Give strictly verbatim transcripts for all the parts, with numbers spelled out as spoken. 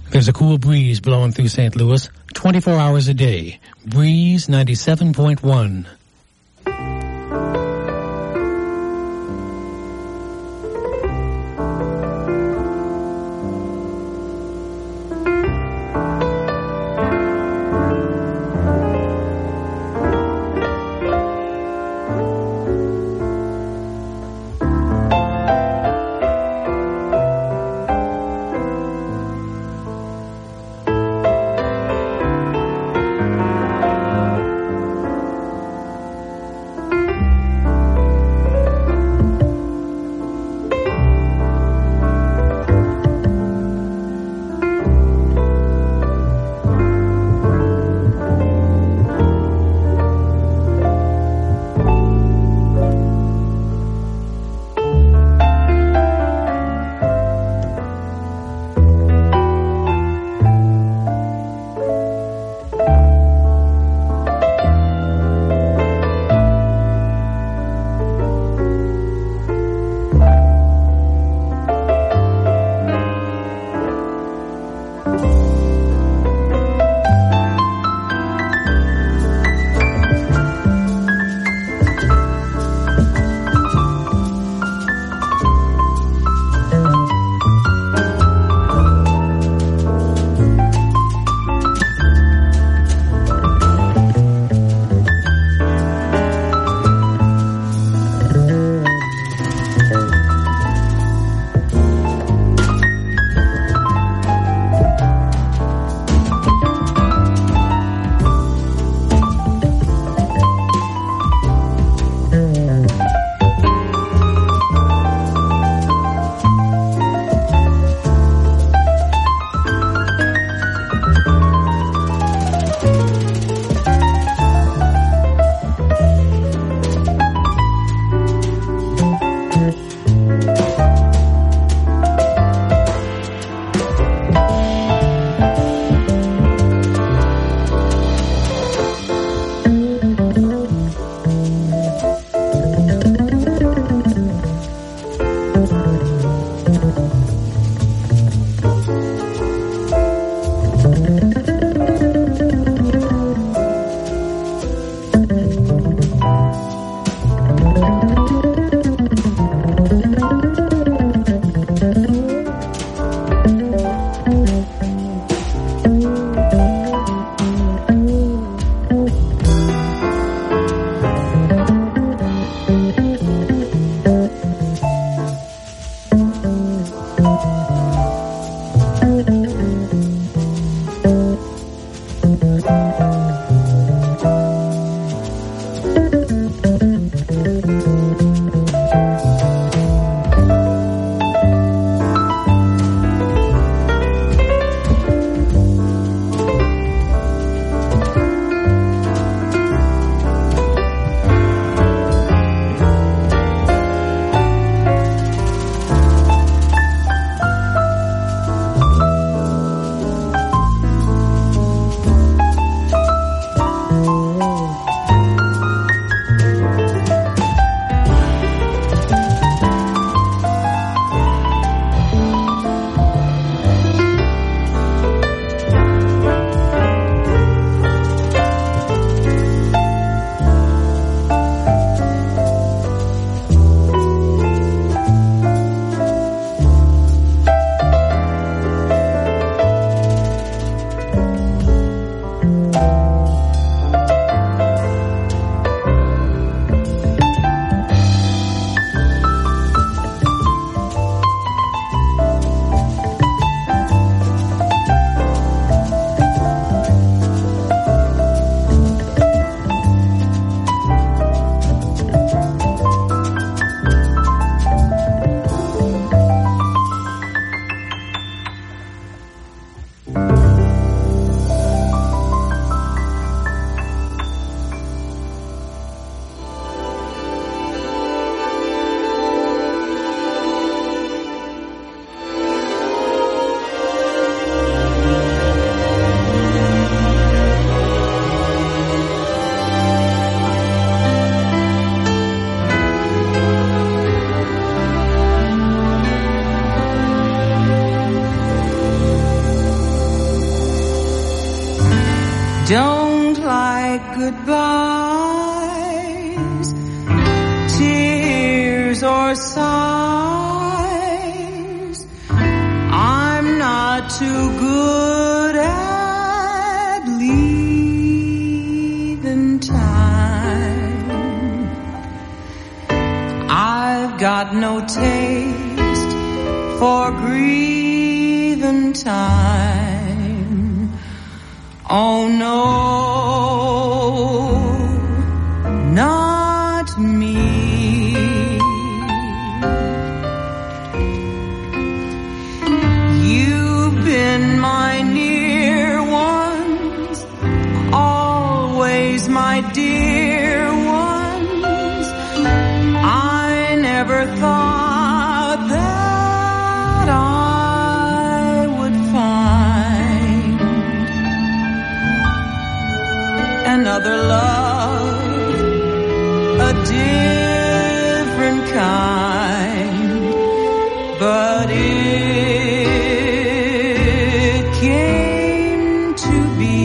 There's a cool breeze blowing through Saint Louis twenty-four hours a day. Breeze ninety-seven point one. don't like goodbyes, tears or sighs. I'm not too good at leaving time. I've got no taste for grieving time. Oh no, not me. You've been my near ones, always my dear ones. I never thought that I would find another love, a different kind, but it came to be.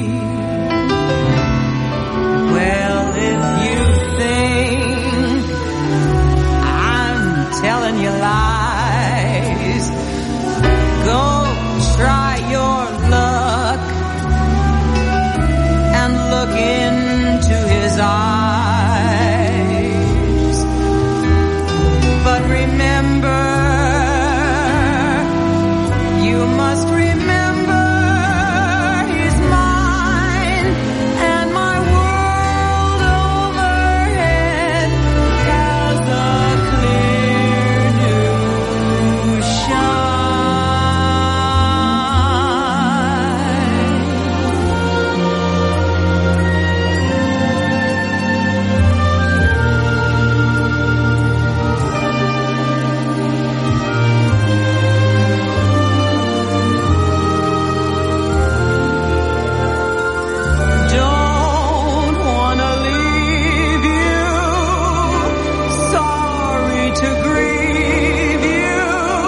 Well, if you think I'm telling you lies, go try your luck and look into his eyes. But remember, you must remember, he's mine, and my world overhead has a clear new shine. Don't wanna leave you, sorry to grieve you.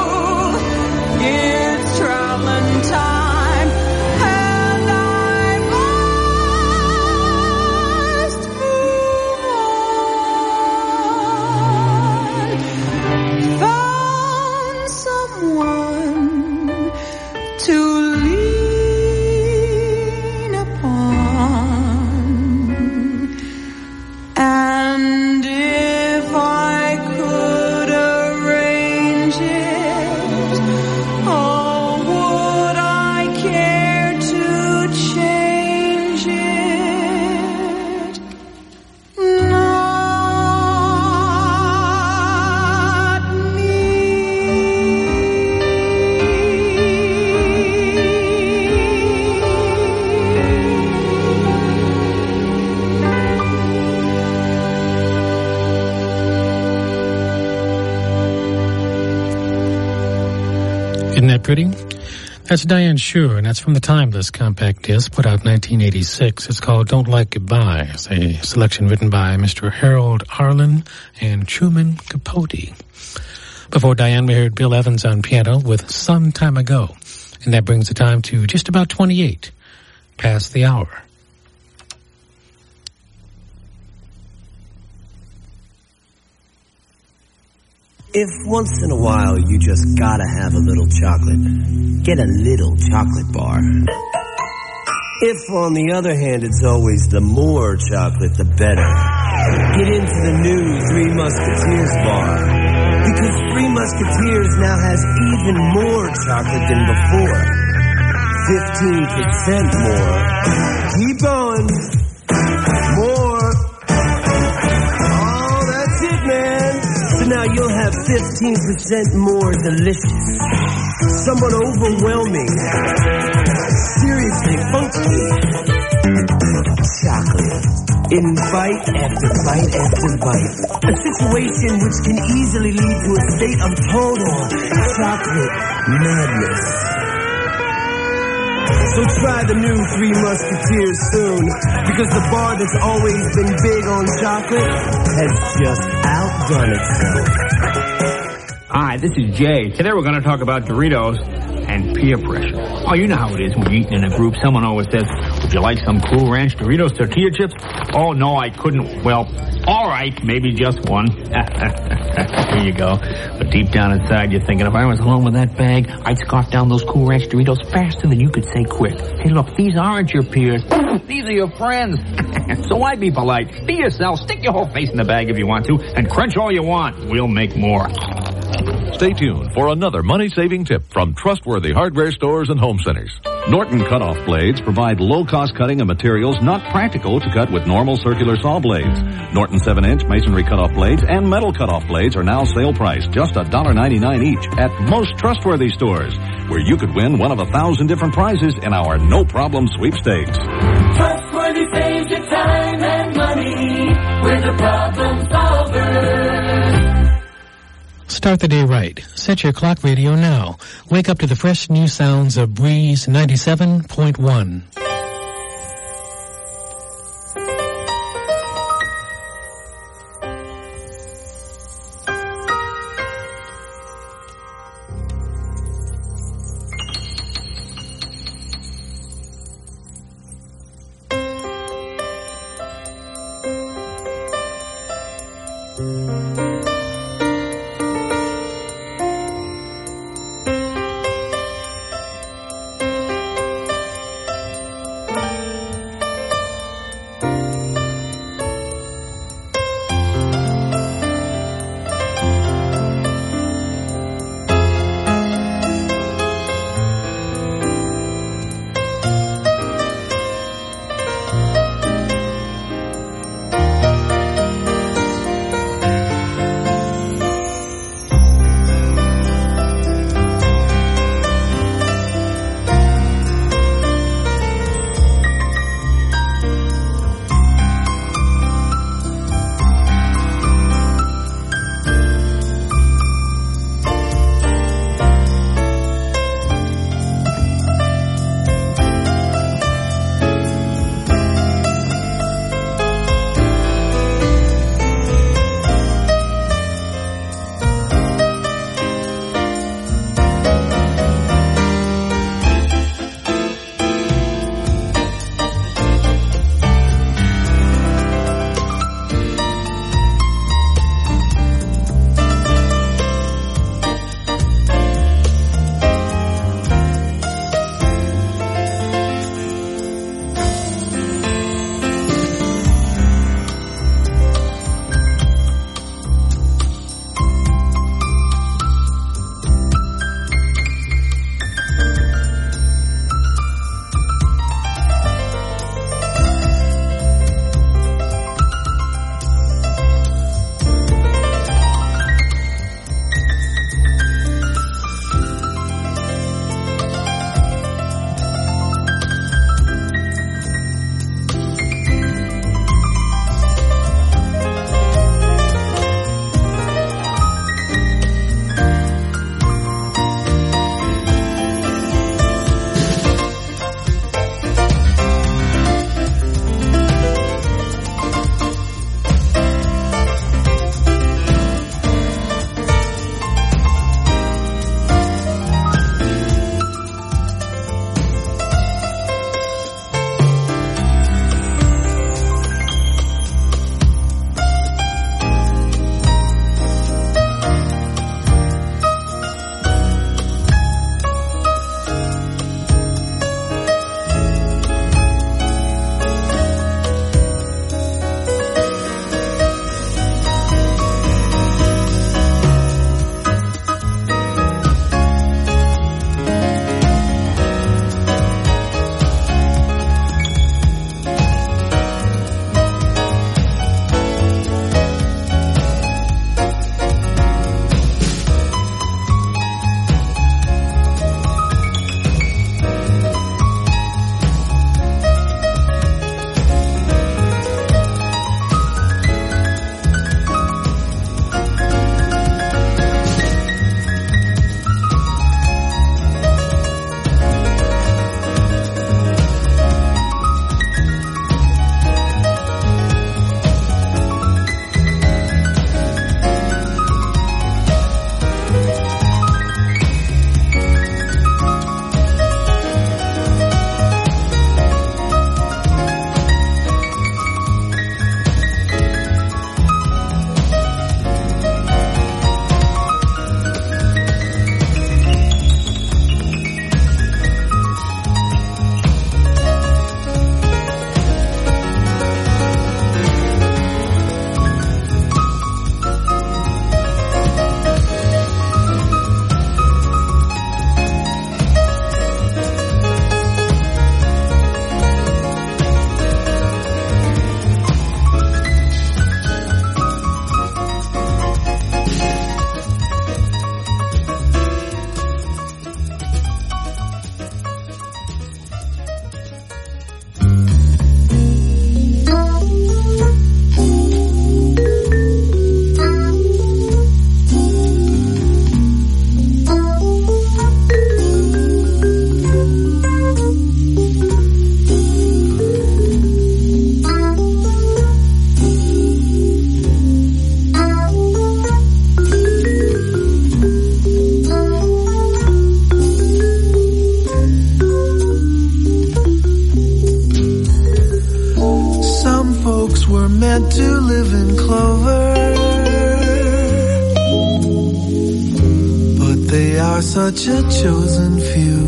It's traveling time, and I must move on. Found someone to lean upon, and if I could arrange it, oh, would I care to change it? Not me. Isn't that pretty? That's Diane Shure, and that's from the Timeless compact disc put out in nineteen eighty-six. It's called Don't Like Goodbye. It's a selection written by Mister Harold Arlen and Truman Capote. Before Diane, we heard Bill Evans on piano with Some Time Ago. And that brings the time to just about twenty-eight past the hour. If once in a while you just gotta have a little chocolate, get a little chocolate bar. If, on the other hand, it's always the more chocolate, the better, get into the new Three Musketeers bar. Because Three Musketeers now has even more chocolate than before. fifteen percent more. Keep going. More. Oh, that's it, man. So now you'll have fifteen percent more delicious, somewhat overwhelming, seriously funky chocolate in bite after bite after bite. A situation which can easily lead to a state of total chocolate madness. So try the new Three Musketeers soon, because the bar that's always been big on chocolate has just outdone itself. Hi, this is Jay. Today we're going to talk about Doritos and peer pressure. Oh, you know how it is when you're eating in a group. Someone always says, would you like some Cool Ranch Doritos tortilla chips? Oh, no, I couldn't. Well, all right, maybe just one. Here you go. But deep down inside, you're thinking, if I was alone with that bag, I'd scarf down those Cool Ranch Doritos faster than you could say quick. Hey, look, these aren't your peers. These are your friends. So why be polite? Be yourself. Stick your whole face in the bag if you want to, and crunch all you want. We'll make more. Stay tuned for another money-saving tip from trustworthy hardware stores and home centers. Norton cutoff blades provide low-cost cutting of materials not practical to cut with normal circular saw blades. Norton seven inch masonry cutoff blades and metal cutoff blades are now sale price, just one dollar ninety-nine each at most trustworthy stores, where you could win one of a thousand different prizes in our no-problem sweepstakes. Trustworthy saves you time and money. We're the problem solvers. Start the day right. Set your clock radio now. Wake up to the fresh new sounds of Breeze ninety-seven point one. to live in clover, but they are such a chosen few,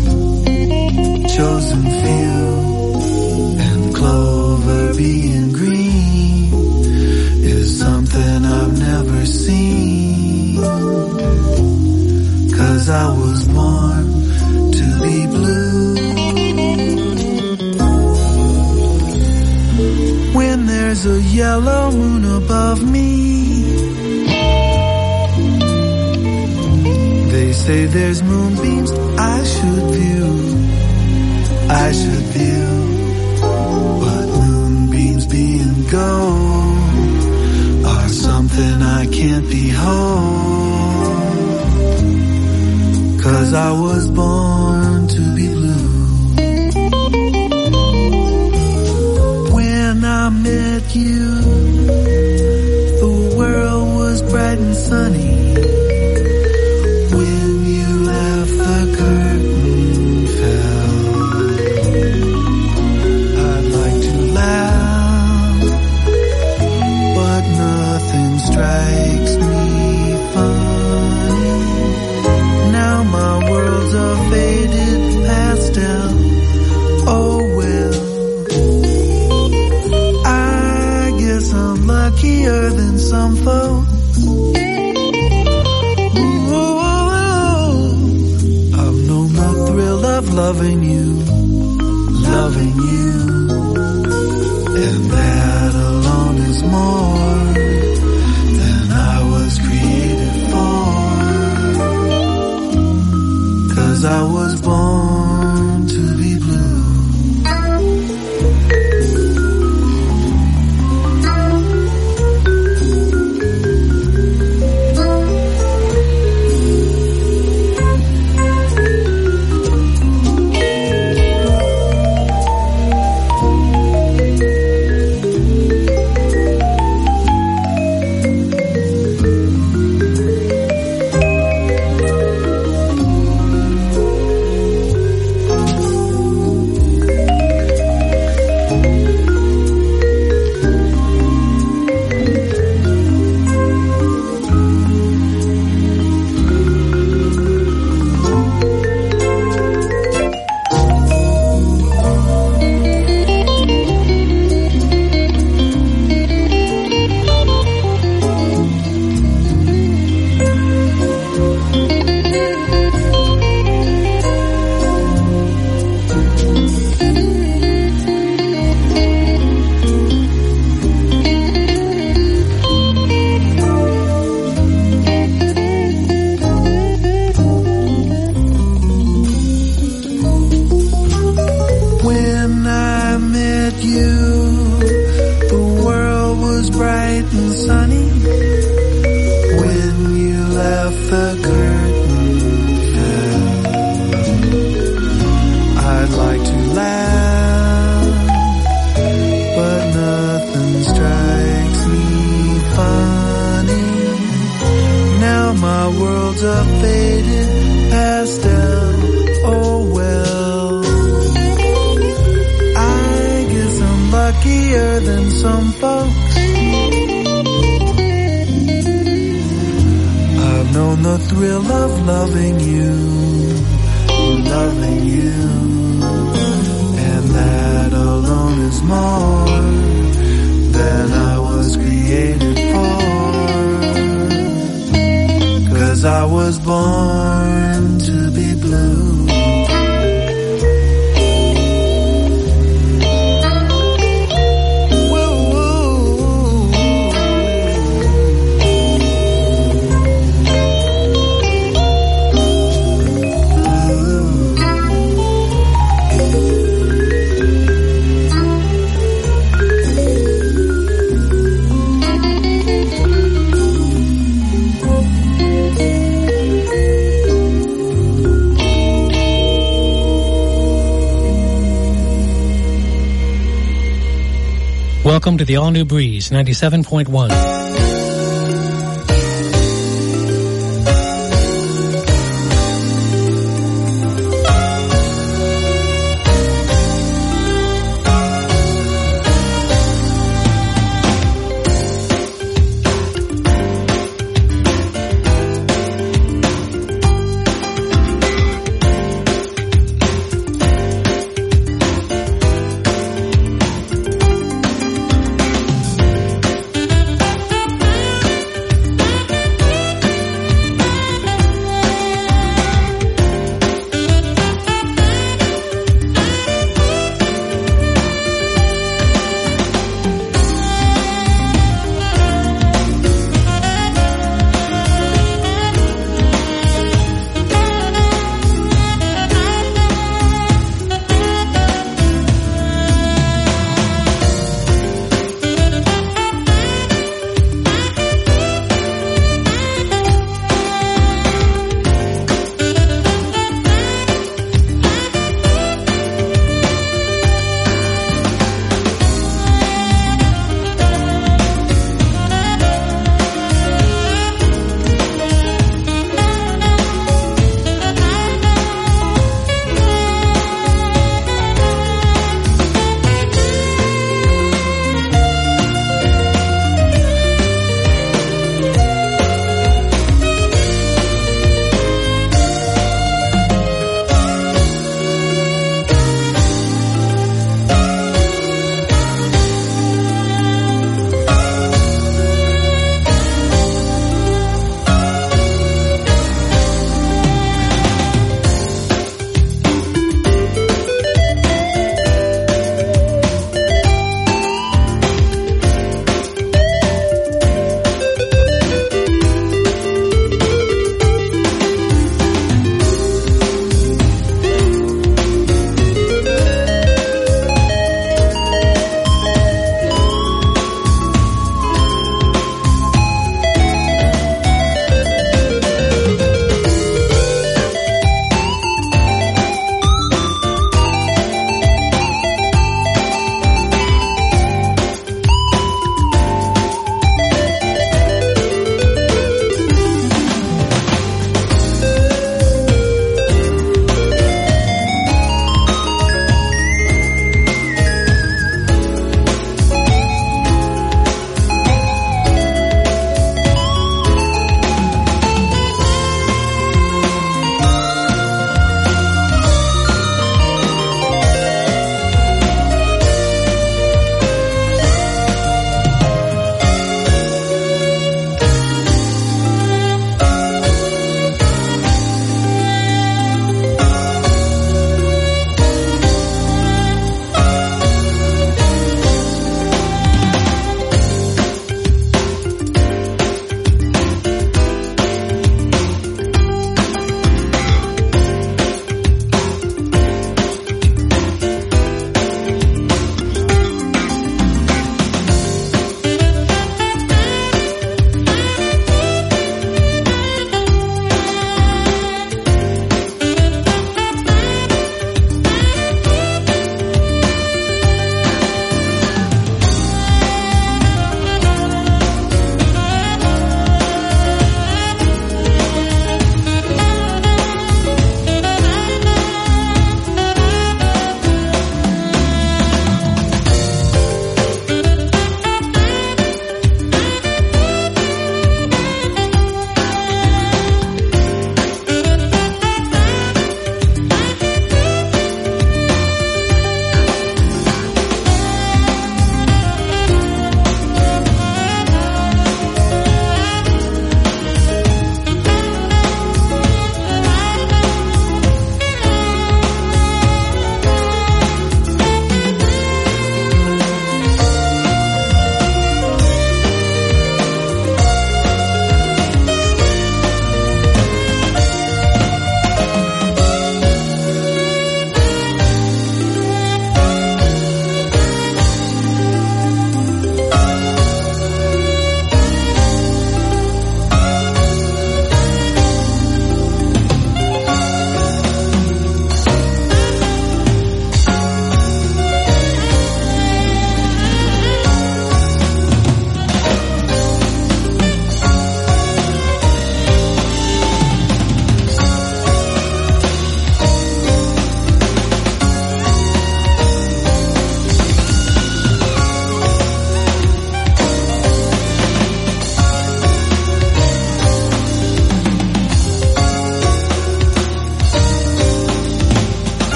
chosen few, and clover being green is something I've never seen, 'cause I was born to be blue. When there's a yellow moon above me, they say there's moonbeams I should view, I should view, but moonbeams being gold are something I can't behold, 'cause I was born to be blue. When I met you, the world was bright and sunny. When you left, the curtain fell. I'd like to laugh, but nothing strikes me funny. Now my world's a faded pastel. Oh well, I guess I'm luckier than some folks. Loving you, loving you, and that alone is more than I was created for, 'cause I was born to be blue. Welcome to the All New Breeze, ninety-seven point one.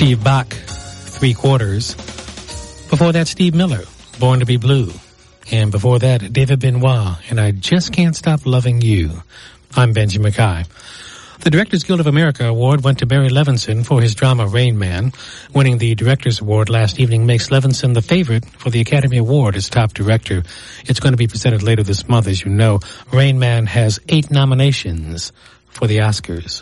Steve Bach, Three Quarters. Before that, Steve Miller, Born to be Blue. And before that, David Benoit, and I Just Can't Stop Loving You. I'm Benji Mackay. The Directors Guild of America Award went to Barry Levinson for his drama Rain Man. Winning the Directors Award last evening makes Levinson the favorite for the Academy Award as top director. It's going to be presented later this month, as you know. Rain Man has eight nominations for the Oscars.